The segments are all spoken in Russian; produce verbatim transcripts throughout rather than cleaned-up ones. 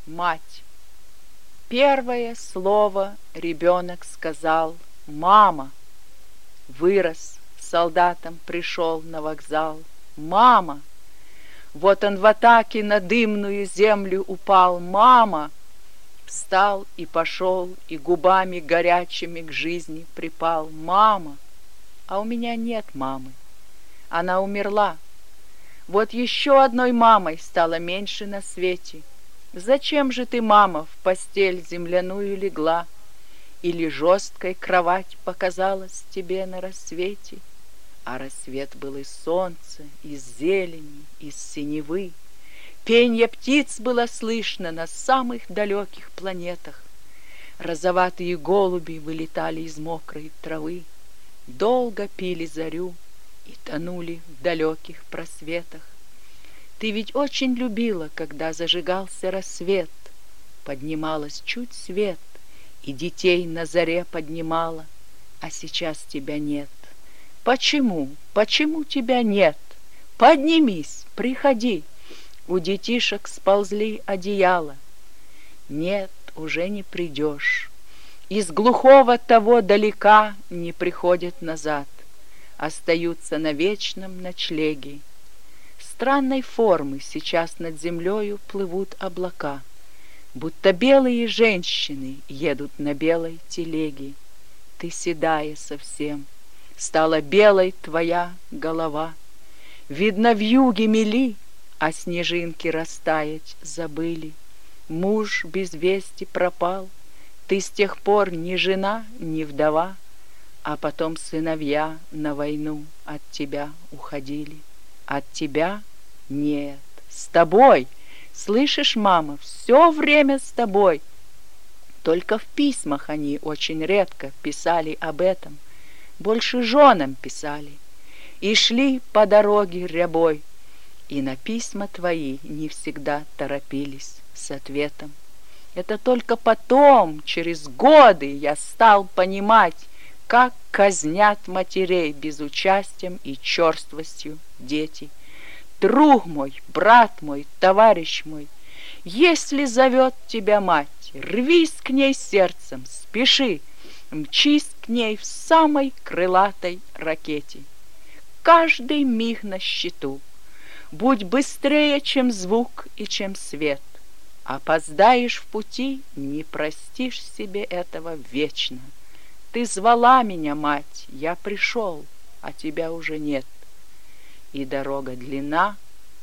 Мать. Первое слово ребенок сказал: «Мама». Вырос, солдатом пришел на вокзал: «Мама». Вот он в атаке на дымную землю упал: «Мама». Встал и пошел, и губами горячими к жизни припал: «Мама». А у меня нет мамы, она умерла. Вот еще одной мамой стало меньше на свете. Зачем же ты, мама, в постель земляную легла? Или жесткой кровать показалась тебе на рассвете? А рассвет был из солнца, из зелени, из синевы. Пенье птиц было слышно на самых далеких планетах. Розоватые голуби вылетали из мокрой травы, долго пили зарю и тонули в далеких просветах. Ты ведь очень любила, когда зажигался рассвет. Поднималась чуть свет, и детей на заре поднимала, а сейчас тебя нет. Почему, почему тебя нет? Поднимись, приходи. У детишек сползли одеяла. Нет, уже не придешь. Из глухого того далека не приходят назад, остаются на вечном ночлеге. Странной формы сейчас над землею плывут облака, будто белые женщины едут на белой телеге. Ты седая совсем, стала белой твоя голова. Видно, вьюги мели, а снежинки растаять забыли. Муж без вести пропал, ты с тех пор ни жена, ни вдова, а потом сыновья на войну от тебя уходили. От тебя нет, с тобой. Слышишь, мама, все время с тобой. Только в письмах они очень редко писали об этом, больше женам писали. И шли по дороге рябой, и на письма твои не всегда торопились с ответом. Это только потом, через годы, я стал понимать, как казнят матерей безучастием и черствостью дети. Друг мой, брат мой, товарищ мой, если зовет тебя мать, рвись к ней сердцем, спеши, мчись к ней в самой крылатой ракете. Каждый миг на счету, будь быстрее, чем звук и чем свет. Опоздаешь в пути, не простишь себе этого вечно. Ты звала меня, мать, я пришел, а тебя уже нет. И дорога длинна,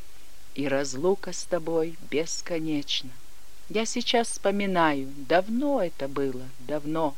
и разлука с тобой бесконечна. Я сейчас вспоминаю, давно это было, давно.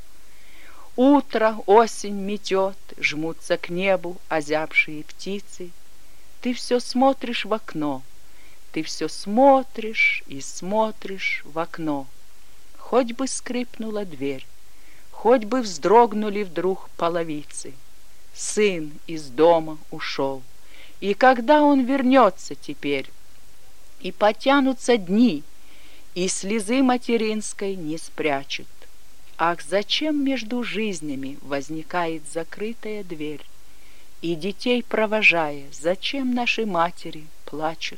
Утро, осень метет, жмутся к небу озябшие птицы. Ты все смотришь в окно, ты все смотришь и смотришь в окно. Хоть бы скрипнула дверь, хоть бы вздрогнули вдруг половицы. Сын из дома ушел, и когда он вернется теперь? И потянутся дни, и слезы материнской не спрячут. Ах, зачем между жизнями возникает закрытая дверь? И детей провожая, зачем наши матери плачут?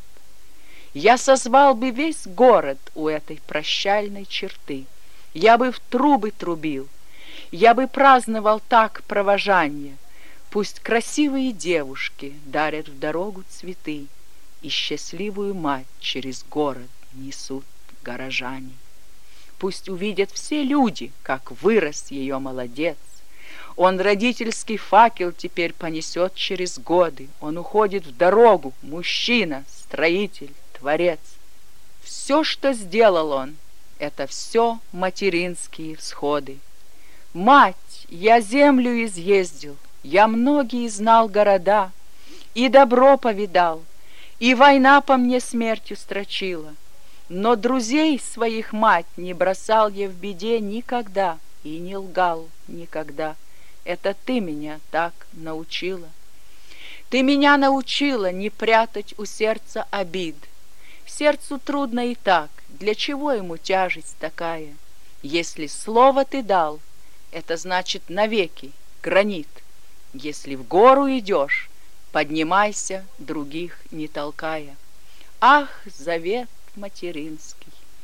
Я созвал бы весь город у этой прощальной черты. Я бы в трубы трубил, я бы праздновал так провожанье. Пусть красивые девушки дарят в дорогу цветы, и счастливую мать через город несут горожане. Пусть увидят все люди, как вырос ее молодец. Он родительский факел теперь понесет через годы. Он уходит в дорогу, мужчина, строитель, творец. Все, что сделал он, это все материнские всходы. Мать, я землю изъездил, я многие знал города, и добро повидал, и война по мне смертью строчила. Но друзей своих, мать, не бросал я в беде никогда и не лгал никогда. Это ты меня так научила. Ты меня научила не прятать у сердца обид. Сердцу трудно и так, для чего ему тяжесть такая? Если слово ты дал, это значит навеки гранит. Если в гору идешь, поднимайся, других не толкая. Ах, завет материнский!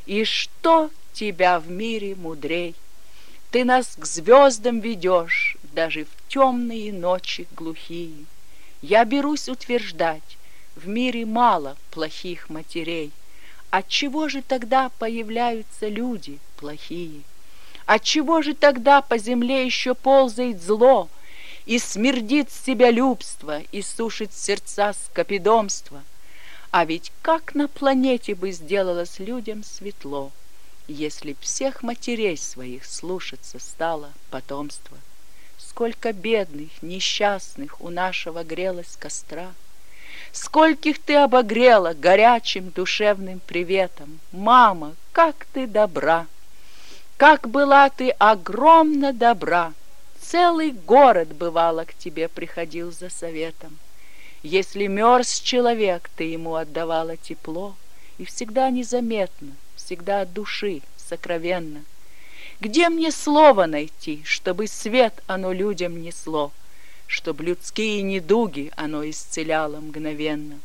И что тебя в мире мудрей? Ты нас к звездам ведешь, даже в темные ночи глухие. Я берусь утверждать, в мире мало плохих матерей. Отчего же тогда появляются люди плохие? Отчего же тогда по земле еще ползает зло, и смердит себялюбство, и сушит сердца скопидомство? А ведь как на планете бы сделалось людям светло, если б всех матерей своих слушаться стало потомство. Сколько бедных, несчастных у нашего грелось костра, скольких ты обогрела горячим душевным приветом. Мама, как ты добра! Как была ты огромно добра! Целый город, бывало, к тебе приходил за советом. Если мерз человек, ты ему отдавала тепло, и всегда незаметно, всегда от души, сокровенно. Где мне слово найти, чтобы свет оно людям несло, чтобы людские недуги оно исцеляло мгновенно,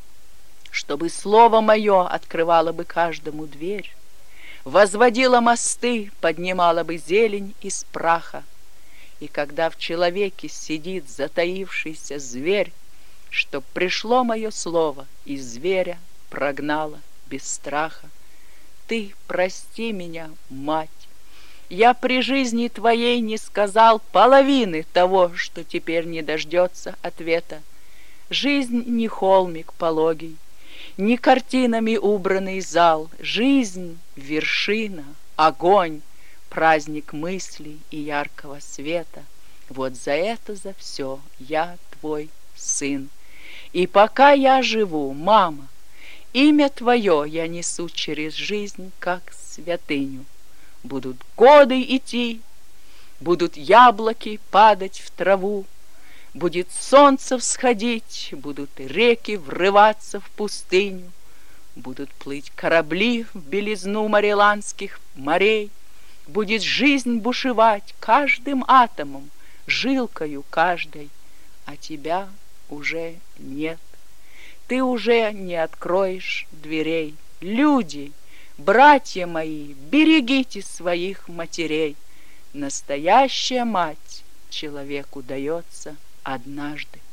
чтобы слово мое открывало бы каждому дверь, возводило мосты, поднимало бы зелень из праха. И когда в человеке сидит затаившийся зверь, чтоб пришло мое слово и зверя прогнало без страха. Ты прости меня, мать, я при жизни твоей не сказал половины того, что теперь не дождется ответа. Жизнь не холмик пологий, не картинами убранный зал. Жизнь — вершина, огонь, праздник мыслей и яркого света. Вот за это, за все я твой сын. И пока я живу, мама, имя твое я несу через жизнь, как святыню. Будут годы идти, будут яблоки падать в траву, будет солнце всходить, будут реки врываться в пустыню, будут плыть корабли в белизну мариландских морей, будет жизнь бушевать каждым атомом, жилкою каждой, а тебя уже нет. Ты уже не откроешь дверей. Люди, братья мои, берегите своих матерей. Настоящая мать человеку дается однажды.